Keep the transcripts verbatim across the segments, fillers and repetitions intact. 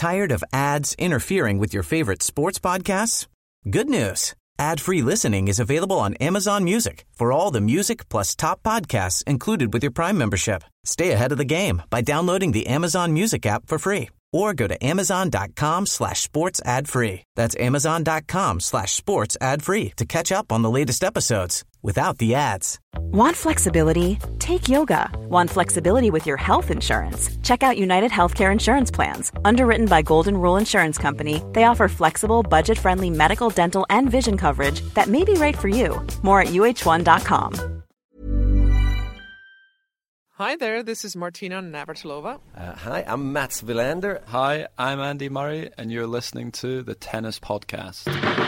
Tired of ads interfering with your favorite sports podcasts? Good news. Ad-free listening is available on Amazon Music for all the music plus top podcasts included with your Prime membership. Stay ahead of the game by downloading the Amazon Music app for free or go to amazon.com slash sports ad free. That's amazon.com slash sports ad free to catch up on the latest episodes without the ads. Want flexibility? Take yoga. Want flexibility with your health insurance? Check out United Healthcare Insurance Plans. Underwritten by Golden Rule Insurance Company, they offer flexible, budget-friendly medical, dental, and vision coverage that may be right for you. More at U H one dot com. Hi there, this is Martina Navratilova. Uh, hi, I'm Mats Wilander. Hi, I'm Andy Murray, and you're listening to the Tennis Podcast.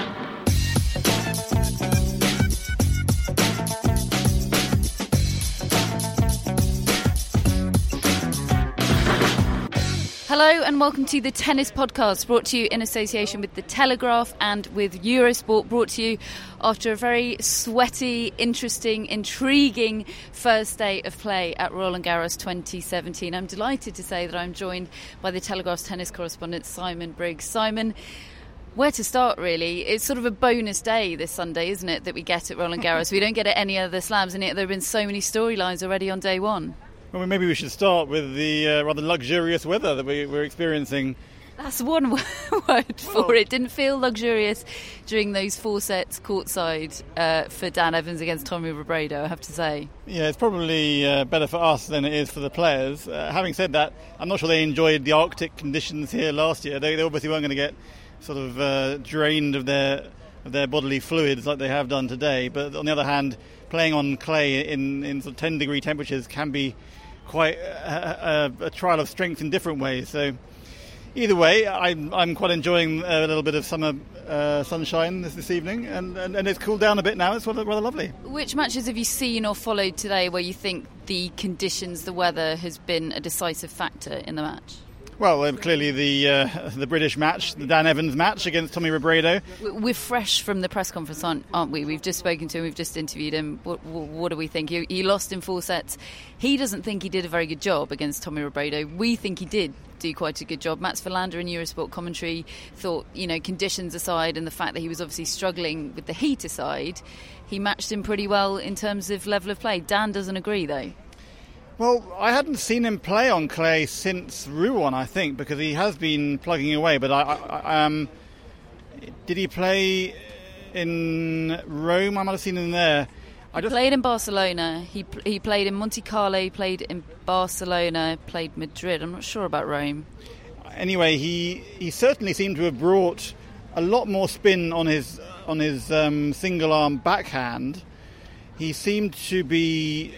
Hello and welcome to the Tennis Podcast, brought to you in association with The Telegraph and with Eurosport, brought to you after a very sweaty, interesting, intriguing first day of play at Roland Garros twenty seventeen. I'm delighted to say that I'm joined by The Telegraph's tennis correspondent Simon Briggs. Simon, where to start really? It's sort of a bonus day this Sunday, isn't it, that we get at Roland Garros? We don't get at any other slams, and yet there have been so many storylines already on day one. Well, maybe we should start with the uh, rather luxurious weather that we, we're experiencing. That's one word for it. Didn't feel luxurious during those four sets courtside uh, for Dan Evans against Tommy Robredo, I have to say. Yeah, it's probably uh, better for us than it is for the players. Uh, having said that, I'm not sure they enjoyed the Arctic conditions here last year. They, they obviously weren't going to get sort of uh, drained of their of their bodily fluids like they have done today. But on the other hand, playing on clay in, in sort of ten degree temperatures can be quite a, a, a trial of strength in different ways. So either way, I'm, I'm quite enjoying a little bit of summer uh, sunshine this, this evening, and, and, and it's cooled down a bit now. It's rather, rather lovely. Which matches have you seen or followed today where you think the conditions, the weather, has been a decisive factor in the match? Well, uh, clearly the uh, the British match, the Dan Evans match against Tommy Robredo. We're fresh from the press conference, aren't we? We've just spoken to him, we've just interviewed him. What, what do we think? He, he lost in four sets. He doesn't think he did a very good job against Tommy Robredo. We think he did do quite a good job. Mats Wilander in Eurosport commentary thought, you know, conditions aside and the fact that he was obviously struggling with the heat aside, he matched him pretty well in terms of level of play. Dan doesn't agree, though. Well, I hadn't seen him play on clay since Rouen, I think, because he has been plugging away. But I, I, um, did he play in Rome? I might have seen him there. I He just played in Barcelona. He he played in Monte Carlo. He played in Barcelona. Played Madrid. I'm not sure about Rome. Anyway, he he certainly seemed to have brought a lot more spin on his on his um, single arm backhand. He seemed to be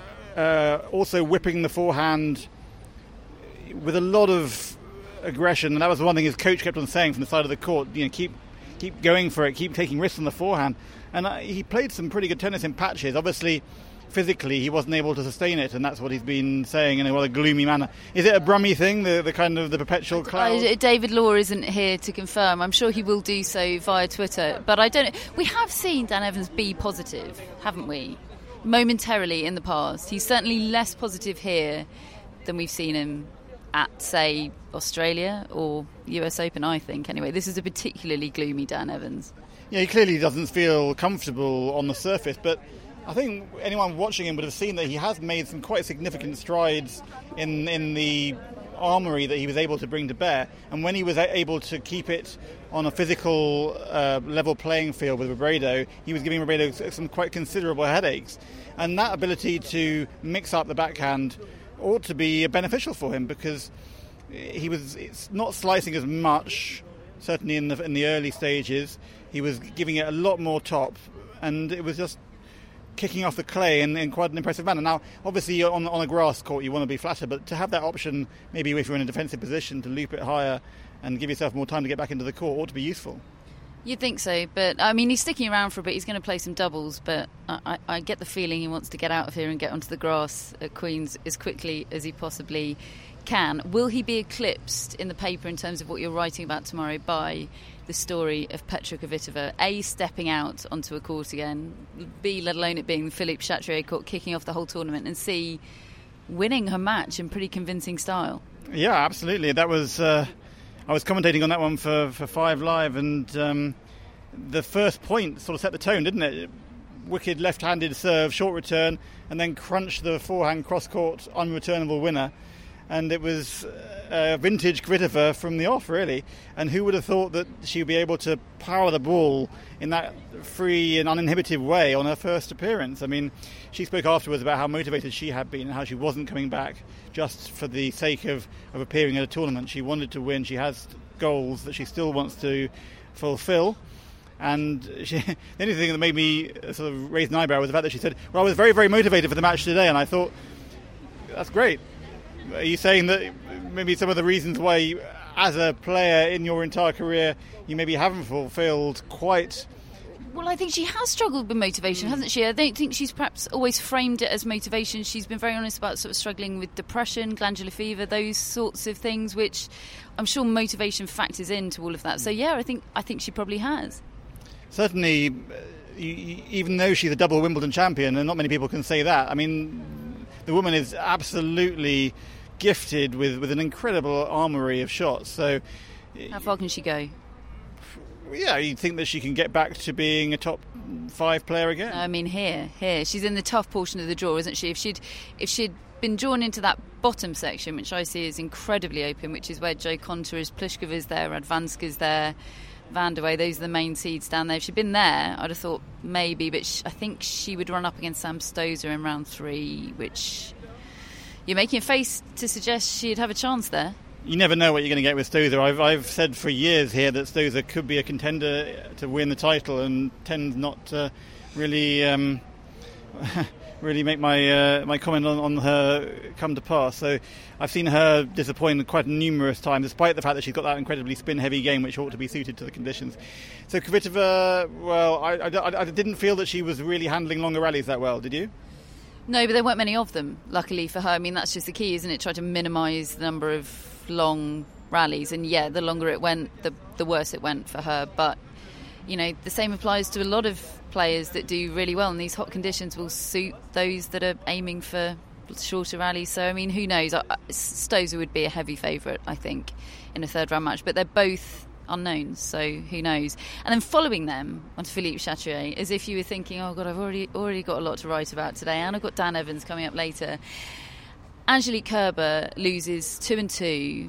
Uh, also whipping the forehand with a lot of aggression, and that was one thing his coach kept on saying from the side of the court. You know, keep keep going for it, keep taking risks on the forehand. And uh, he played some pretty good tennis in patches. Obviously, physically, he wasn't able to sustain it, and that's what he's been saying in a rather gloomy manner. Is it a Brummy thing, the, the kind of the perpetual cloud? Uh, David Law isn't here to confirm. I'm sure he will do so via Twitter, but I don't. We have seen Dan Evans be positive, haven't we? Momentarily in the past. He's certainly less positive here than we've seen him at, say, Australia or U S Open, I think. Anyway, this is a particularly gloomy Dan Evans. Yeah, he clearly doesn't feel comfortable on the surface, but I think anyone watching him would have seen that he has made some quite significant strides in in the armoury that he was able to bring to bear. And when he was able to keep it on a physical uh, level playing field with Robredo, he was giving Robredo some quite considerable headaches. And that ability to mix up the backhand ought to be beneficial for him, because he was it's not slicing as much, certainly in the in the early stages. He was giving it a lot more top, and it was just kicking off the clay in, in quite an impressive manner. Now, obviously, on on a grass court, you want to be flatter, but to have that option, maybe if you're in a defensive position, to loop it higher and give yourself more time to get back into the court, ought to be useful. You'd think so, but I mean, he's sticking around for a bit. He's going to play some doubles, but I, I, I get the feeling he wants to get out of here and get onto the grass at Queen's as quickly as he possibly can. Will he be eclipsed in the paper in terms of what you're writing about tomorrow by the story of Petra Kvitova, A, stepping out onto a court again, B, let alone it being the Philippe Chatrier court, kicking off the whole tournament, and C, winning her match in pretty convincing style? Yeah, absolutely. That was uh, I was commentating on that one for, for Five Live, and um, the first point sort of set the tone, didn't it? Wicked left-handed serve, short return, and then crunch the forehand cross-court unreturnable winner. And it was uh, vintage Kvitova from the off, really. And who would have thought that she would be able to power the ball in that free and uninhibited way on her first appearance? I mean, she spoke afterwards about how motivated she had been and how she wasn't coming back just for the sake of, of appearing at a tournament. She wanted to win. She has goals that she still wants to fulfill. And she, the only thing that made me sort of raise an eyebrow was the fact that she said, well, I was very, very motivated for the match today. And I thought, that's great. Are you saying that maybe some of the reasons why, you, as a player in your entire career, you maybe haven't fulfilled quite... Well, I think she has struggled with motivation, hasn't she? I don't think she's perhaps always framed it as motivation. She's been very honest about sort of struggling with depression, glandular fever, those sorts of things, which I'm sure motivation factors into all of that. So, yeah, I think I think she probably has. Certainly, even though she's a double Wimbledon champion, and not many people can say that, I mean, the woman is absolutely gifted with, with an incredible armoury of shots. So, how far can she go? Yeah, you'd think that she can get back to being a top five player again. No, I mean, here, here. She's in the tough portion of the draw, isn't she? If she'd, if she'd been drawn into that bottom section, which I see is incredibly open, which is where Jo Konta is, Pliskova is there, Radwanska's there, Van der Wey, those are the main seeds down there. If she'd been there, I'd have thought maybe, but she, I think she would run up against Sam Stosur in round three, which you're making a face to suggest she'd have a chance there. You never know what you're going to get with Stosur. I've, I've said for years here that Stosur could be a contender to win the title and tends not to really um, really make my uh, my comment on, on her come to pass. So I've seen her disappoint quite numerous times, despite the fact that she's got that incredibly spin-heavy game, which ought to be suited to the conditions. So Kvitova, well, I, I, I didn't feel that she was really handling longer rallies that well, did you? No, but there weren't many of them, luckily for her. I mean, that's just the key, isn't it? Try to minimise the number of long rallies, and yeah, the longer it went, the the worse it went for her. But you know, the same applies to a lot of players that do really well, and these hot conditions will suit those that are aiming for shorter rallies. So I mean, who knows? Stosur would be a heavy favourite, I think, in a third round match, but they're both unknowns, so who knows. And then following them onto Philippe Chatrier, as if you were thinking, oh god, I've already already got a lot to write about today, and I've got Dan Evans coming up later. Angelique Kerber loses two and two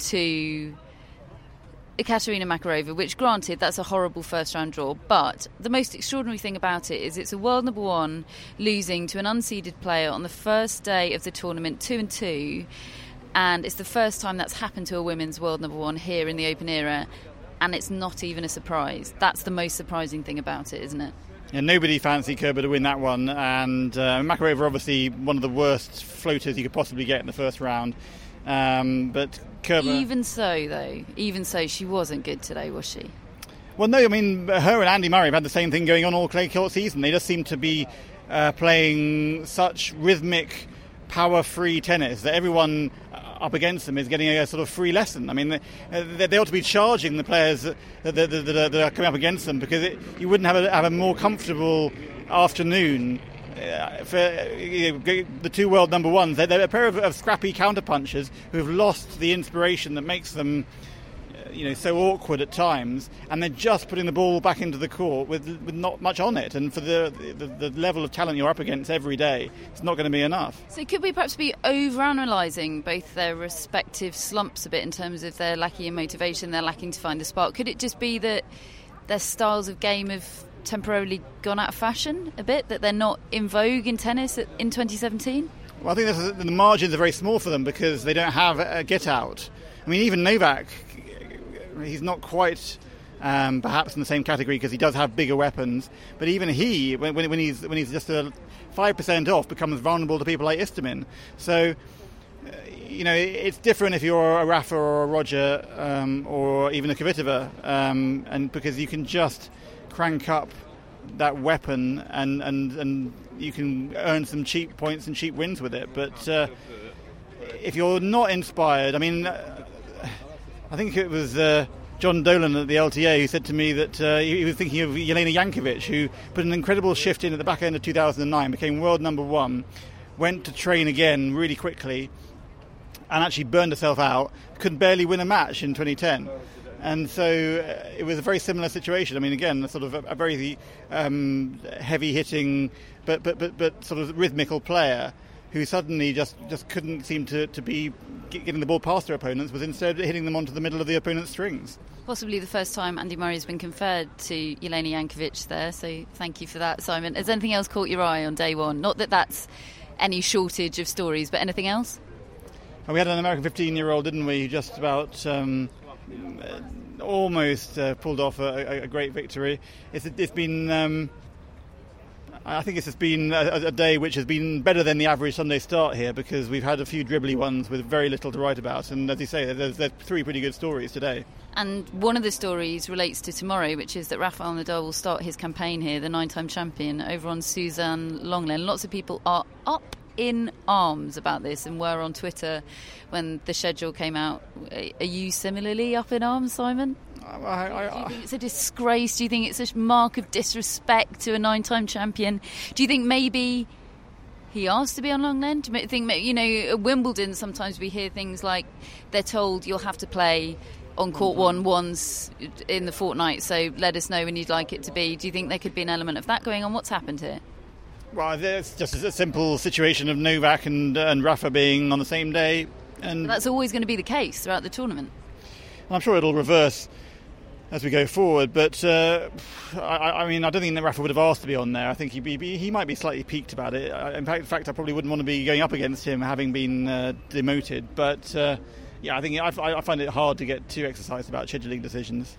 to Ekaterina Makarova, which, granted, that's a horrible first round draw, but the most extraordinary thing about it is it's a world number one losing to an unseeded player on the first day of the tournament, two and two, and it's the first time that's happened to a women's world number one here in the Open era, and it's not even a surprise. That's the most surprising thing about it, isn't it? Yeah, nobody fancied Kerber to win that one, and uh, Makarova obviously one of the worst floaters you could possibly get in the first round. Um, but Kerber... Even so, though, even so, she wasn't good today, was she? Well, no, I mean, her and Andy Murray have had the same thing going on all clay court season. They just seem to be uh, playing such rhythmic, power-free tennis that everyone up against them is getting a sort of free lesson. I mean, they, they ought to be charging the players that, that, that, that are coming up against them, because it, you wouldn't have a, have a more comfortable afternoon uh, for you know, the two world number ones. They're, they're a pair of, of scrappy counterpunchers who have lost the inspiration that makes them you know, so awkward at times, and they're just putting the ball back into the court with with not much on it. And for the the, the level of talent you're up against every day, it's not going to be enough. So could we perhaps be over-analysing both their respective slumps a bit in terms of they're lacking in motivation, they're lacking to find the spark? Could it just be that their styles of game have temporarily gone out of fashion a bit, that they're not in vogue in tennis in twenty seventeen? Well, I think this is, the margins are very small for them because they don't have a get-out. I mean, even Novak, he's not quite um, perhaps in the same category because he does have bigger weapons, but even he, when, when he's when he's just a five percent off, becomes vulnerable to people like Istomin. So, uh, you know, it's different if you're a Rafa or a Roger um, or even a Kvitova, um, and because you can just crank up that weapon and, and, and you can earn some cheap points and cheap wins with it. But uh, if you're not inspired, I mean, uh, I think it was uh, John Dolan at the L T A who said to me that uh, he, he was thinking of Jelena Jankovic, who put an incredible shift in at the back end of two thousand nine, became world number one, went to train again really quickly, and actually burned herself out, could barely win a match in twenty ten. And so uh, it was a very similar situation. I mean, again, a sort of a, a very um, heavy-hitting, but, but but but sort of rhythmical player who suddenly just, just couldn't seem to, to be getting the ball past their opponents, was instead hitting them onto the middle of the opponent's strings. Possibly the first time Andy Murray has been conferred to Jelena Jankovic there, so thank you for that, Simon. Has anything else caught your eye on day one? Not that that's any shortage of stories, but anything else? And we had an American fifteen-year-old, didn't we, who just about... Um, Uh, almost uh, pulled off a, a great victory. It's, it's been, um, I think it's just been a, a day which has been better than the average Sunday start here, because we've had a few dribbly ones with very little to write about. And as you say, there's, there's three pretty good stories today. And one of the stories relates to tomorrow, which is that Rafael Nadal will start his campaign here, the nine-time champion, over on Suzanne Lenglen. Lots of people are up in arms about this and were on Twitter when the schedule came out. Are you similarly up in arms, Simon? I, I, I, Do you think it's a disgrace? Do you think it's a mark of disrespect to a nine-time champion? Do you think maybe he asked to be on Lenglen? Do you think, you know, at Wimbledon sometimes we hear things like they're told you'll have to play on court one once in the fortnight, so let us know when you'd like it to be. Do you think there could be an element of that going on? What's happened here? Well, it's just a simple situation of Novak and, uh, and Rafa being on the same day. And but that's always going to be the case throughout the tournament. I'm sure it'll reverse as we go forward, but uh, I, I mean, I don't think that Rafa would have asked to be on there. I think he'd be, he might be slightly piqued about it. In fact, in fact, I probably wouldn't want to be going up against him having been uh, demoted. But uh, yeah, I think I, I find it hard to get too exercised about scheduling decisions.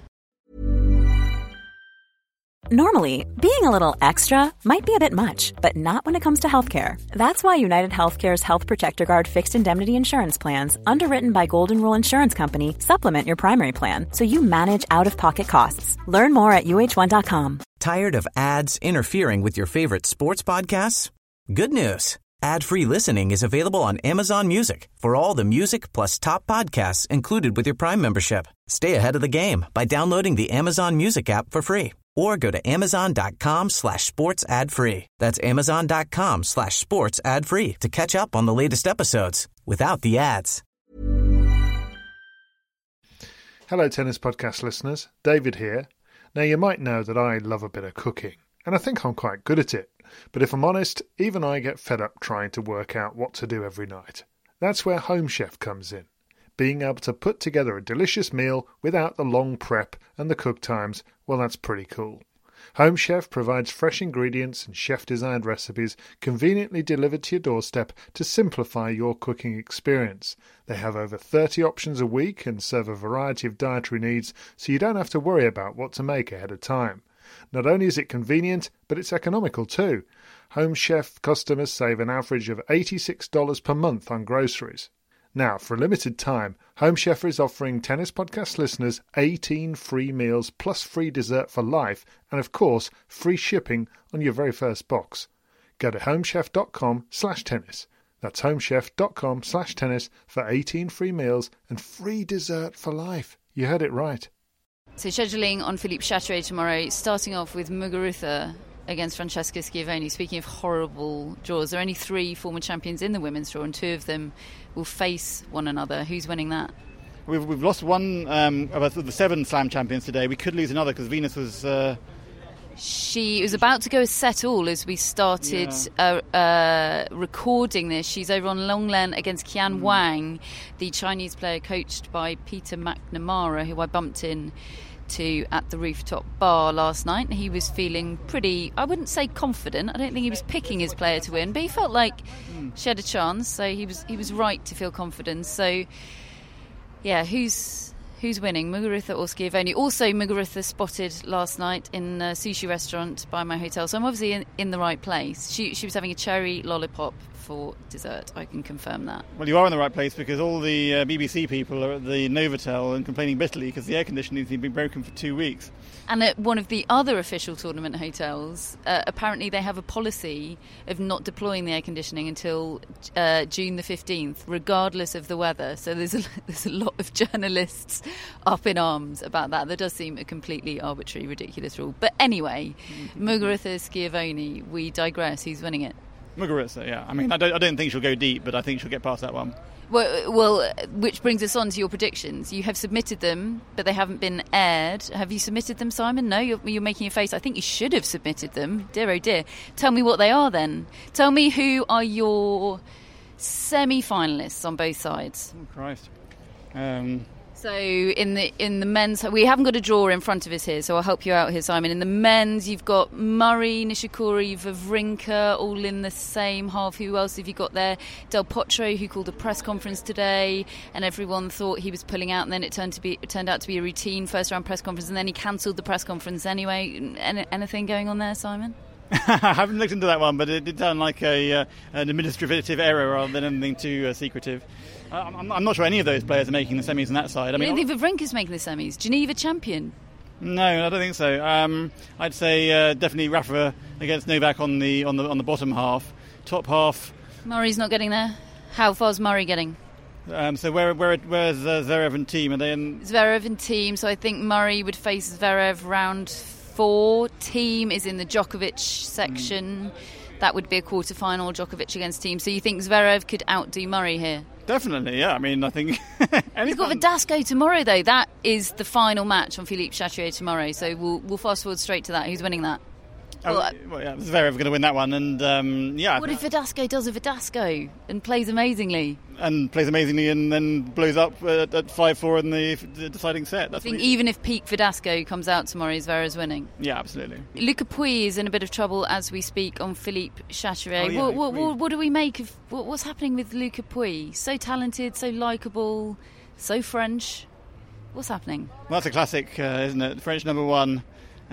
Normally, being a little extra might be a bit much, but not when it comes to healthcare. That's why United Healthcare's Health Protector Guard fixed indemnity insurance plans, underwritten by Golden Rule Insurance Company, supplement your primary plan so you manage out-of-pocket costs. Learn more at U H one dot com. Tired of ads interfering with your favorite sports podcasts? Good news. Ad-free listening is available on Amazon Music for all the music plus top podcasts included with your Prime membership. Stay ahead of the game by downloading the Amazon Music app for free or go to amazon.com slash sports ad free. That's amazon.com slash sports ad free to catch up on the latest episodes without the ads. Hello, Tennis Podcast listeners. David here. Now, you might know that I love a bit of cooking, and I think I'm quite good at it. But if I'm honest, even I get fed up trying to work out what to do every night. That's where Home Chef comes in. Being able to put together a delicious meal without the long prep and the cook times, well, that's pretty cool. Home Chef provides fresh ingredients and chef-designed recipes conveniently delivered to your doorstep to simplify your cooking experience. They have over thirty options a week and serve a variety of dietary needs, so you don't have to worry about what to make ahead of time. Not only is it convenient, but it's economical too. Home Chef customers save an average of eighty-six dollars per month on groceries. Now, for a limited time, Home Chef is offering Tennis Podcast listeners eighteen free meals plus free dessert for life and, of course, free shipping on your very first box. Go to homechef.com slash tennis. That's homechef.com slash tennis for eighteen free meals and free dessert for life. You heard it right. So scheduling on Philippe Chatrier tomorrow, starting off with Muguruza against Francesca Schiavone. Speaking of horrible draws, there are only three former champions in the women's draw, and two of them will face one another. Who's winning that? We've, we've lost one um, of the seven Slam champions today. We could lose another because Venus was... Uh... She was about to go a set all as we started yeah. uh, uh, recording this. She's over on Lenglen against Qian mm. Wang, the Chinese player coached by Peter McNamara, who I bumped in to at the rooftop bar last night. He was feeling pretty, I wouldn't say confident, I don't think he was picking his player to win, but he felt like she had a chance, so he was he was right to feel confident. So yeah, who's who's winning, Muguruza or Schiavone? Also, Muguruza spotted last night in a sushi restaurant by my hotel, so I'm obviously in, in the right place. She she was having a cherry lollipop for dessert, I can confirm that. Well, you are in the right place because all the uh, B B C people are at the Novotel and complaining bitterly because the air conditioning has been broken for two weeks. And at one of the other official tournament hotels, uh, apparently they have a policy of not deploying the air conditioning until uh, June the fifteenth, regardless of the weather. So there's a, there's a lot of journalists up in arms about that. That does seem a completely arbitrary, ridiculous rule. But anyway, Muguruza Schiavone, we digress. Who's winning it? Muguruza, yeah. I mean, I don't, I don't think she'll go deep, but I think she'll get past that one. Well, well, which brings us on to your predictions. You have submitted them, but they haven't been aired. Have you submitted them, Simon? No, you're, you're making a face. I think you should have submitted them. Dear, oh dear. Tell me what they are then. Tell me who are your semi-finalists on both sides. Oh, Christ. Um... So in the in the men's, we haven't got a draw in front of us here, so I'll help you out here, Simon. In the men's, you've got Murray, Nishikori, Wawrinka, all in the same half. Who else have you got there? Del Potro, who called a press conference today, and everyone thought he was pulling out, and then it turned to be it turned out to be a routine first round press conference, and then he cancelled the press conference anyway. Any, anything going on there, Simon? I haven't looked into that one, but it did sound like a uh, an administrative error rather than anything too uh, secretive. I'm, I'm not sure any of those players are making the semis on that side. I mean, I think Wawrinka's making the semis. Geneva champion. No, I don't think so. Um, I'd say uh, definitely Rafa against Novak on the on the on the bottom half. Top half. Murray's not getting there. How far's Murray getting? Um, so where where where's uh, Zverev and team? Are they in? Zverev and team. So I think Murray would face Zverev round four. Team is in the Djokovic section. Mm. That would be a quarter-final, Djokovic against team. So you think Zverev could outdo Murray here? Definitely, yeah. I mean, I think... He's got Verdasco tomorrow, though. That is the final match on Philippe Chatrier tomorrow. So we'll, we'll fast-forward straight to that. Who's winning that? Oh, well, well, yeah, Zverev going to win that one, and um, yeah. What if Verdasco does a Verdasco and plays amazingly? And plays amazingly, and then blows up at, at five four in the, the deciding set. That's I think even if peak Verdasco comes out tomorrow, Zverev's winning. Yeah, absolutely. Luca Pouille is in a bit of trouble as we speak on Philippe Chatrier. Oh, yeah, what, what, what, what do we make of what, what's happening with Luca Pouille? So talented, so likeable, so French. What's happening? Well, that's a classic, uh, isn't it? French number one.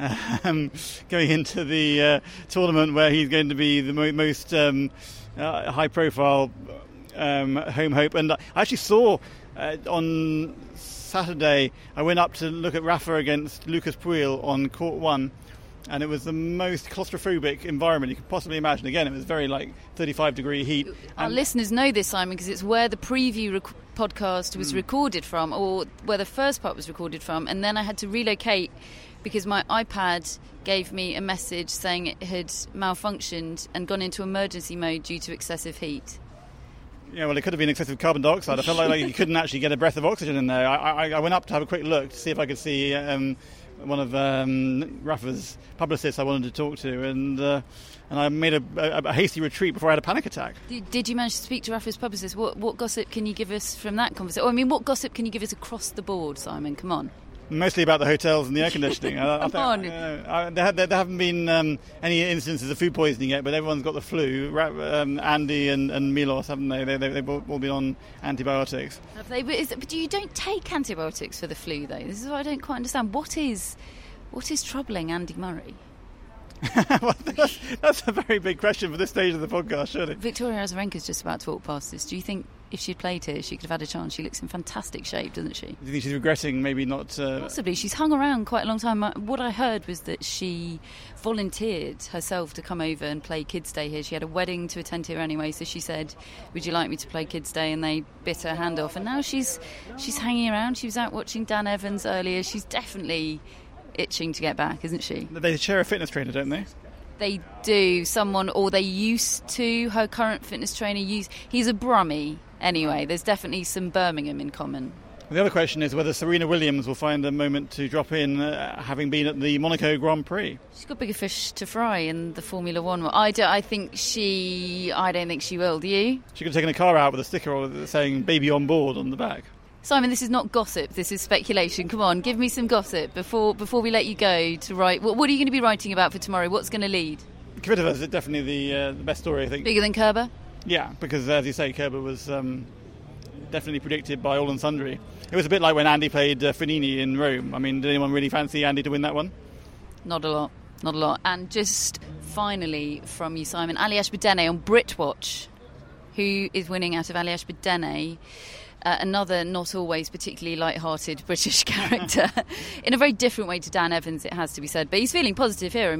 Um, going into the uh, tournament where he's going to be the mo- most um, uh, high-profile um, home hope. And I actually saw uh, on Saturday, I went up to look at Rafa against Lucas Pouille on court one, and it was the most claustrophobic environment you could possibly imagine. Again, it was very like thirty-five degree heat. Our and listeners know this, Simon, because it's where the preview rec- podcast was mm. recorded from, or where the first part was recorded from, and then I had to relocate because my iPad gave me a message saying it had malfunctioned and gone into emergency mode due to excessive heat. Yeah, well, it could have been excessive carbon dioxide. I felt like, like you couldn't actually get a breath of oxygen in there. I, I, I went up to have a quick look to see if I could see um, one of um, Rafa's publicists I wanted to talk to, and uh, and I made a, a, a hasty retreat before I had a panic attack. Did, did you manage to speak to Rafa's publicist? What, what gossip can you give us from that conversation? Oh, I mean, what gossip can you give us across the board, Simon? Come on. Mostly about the hotels and the air conditioning. I, I Come think, on. Uh, there, there, there haven't been um, any instances of food poisoning yet, but everyone's got the flu. Um, Andy and, and Milos, haven't they? they, they they've all been on antibiotics. Have they? But, is, but you don't take antibiotics for the flu, though. This is what I don't quite understand. What is, what is troubling Andy Murray? Well, that's, that's a very big question for this stage of the podcast, surely. Victoria Azarenka's just about to walk past us. Do you think if she'd played here, she could have had a chance? She looks in fantastic shape, doesn't she? Do you think she's regretting maybe not... Uh... Possibly. She's hung around quite a long time. What I heard was that she volunteered herself to come over and play Kids' Day here. She had a wedding to attend here anyway, so she said, would you like me to play Kids' Day? And they bit her hand off. And now she's she's hanging around. She was out watching Dan Evans earlier. She's definitely itching to get back, isn't she? They share a fitness trainer, don't they? They do. Someone, or they used to. Her current fitness trainer, used, he's a Brummie anyway. There's definitely some Birmingham in common. The other question is whether Serena Williams will find a moment to drop in, uh, having been at the Monaco Grand Prix. She's got bigger fish to fry in the Formula One. I, do, I think she. I don't think she will. Do you? She could have taken a car out with a sticker saying "Baby on board" on the back. Simon, this is not gossip. This is speculation. Come on, give me some gossip before before we let you go to write. What, what are you going to be writing about for tomorrow? What's going to lead? Kvitova is definitely the uh, the best story, I think. Bigger than Kerber? Yeah, because as you say, Kerber was um, definitely predicted by all and sundry. It was a bit like when Andy played uh, Fognini in Rome. I mean, did anyone really fancy Andy to win that one? Not a lot. Not a lot. And just finally from you, Simon, Aliash Bedene on Britwatch. Who is winning out of Aliash Bedene? Uh, another not always particularly light-hearted British character. In a very different way to Dan Evans, it has to be said. But he's feeling positive here. I mean,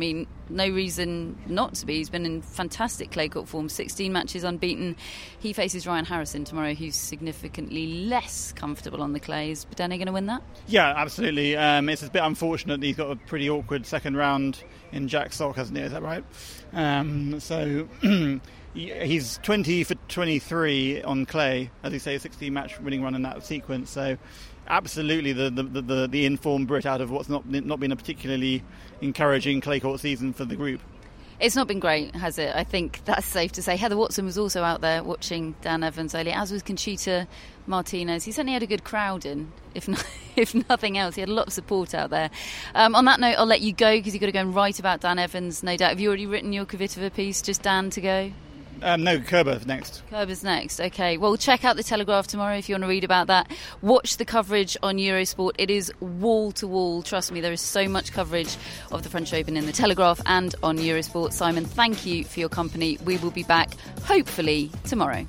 no reason not to be. He's been in fantastic clay court form, sixteen matches unbeaten. He faces Ryan Harrison tomorrow, who's significantly less comfortable on the clay. Is Bedene going to win that? Yeah, absolutely. Um, it's a bit unfortunate that he's got a pretty awkward second round in Jack Sock, hasn't he? Is that right? Um, so he's twenty for twenty-three on clay, as you say, a sixteen match winning run in that sequence. So absolutely the the, the, the informed Brit out of what's not not been a particularly encouraging clay court season for the group. It's not been great, has it? I think that's safe to say. Heather Watson was also out there watching Dan Evans earlier, as was Conchita Martinez. He certainly had a good crowd in, if not, if nothing else. He had a lot of support out there. Um, on that note, I'll let you go because you've got to go and write about Dan Evans, no doubt. Have you already written your Kvitova piece? Just Dan to go? Um, no, Kerber's next. Kerber's next, OK. Well, check out the Telegraph tomorrow if you want to read about that. Watch the coverage on Eurosport. It is wall-to-wall. Trust me, there is so much coverage of the French Open in the Telegraph and on Eurosport. Simon, thank you for your company. We will be back, hopefully, tomorrow.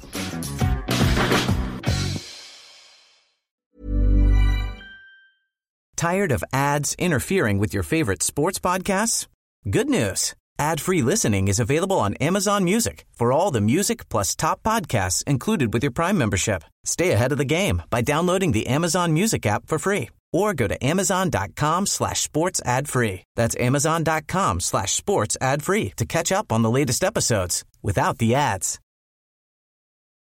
Tired of ads interfering with your favorite sports podcasts? Good news. Ad-free listening is available on Amazon Music for all the music plus top podcasts included with your Prime membership. Stay ahead of the game by downloading the Amazon Music app for free or go to amazon.com slash sports ad free. That's amazon.com slash sports ad free to catch up on the latest episodes without the ads.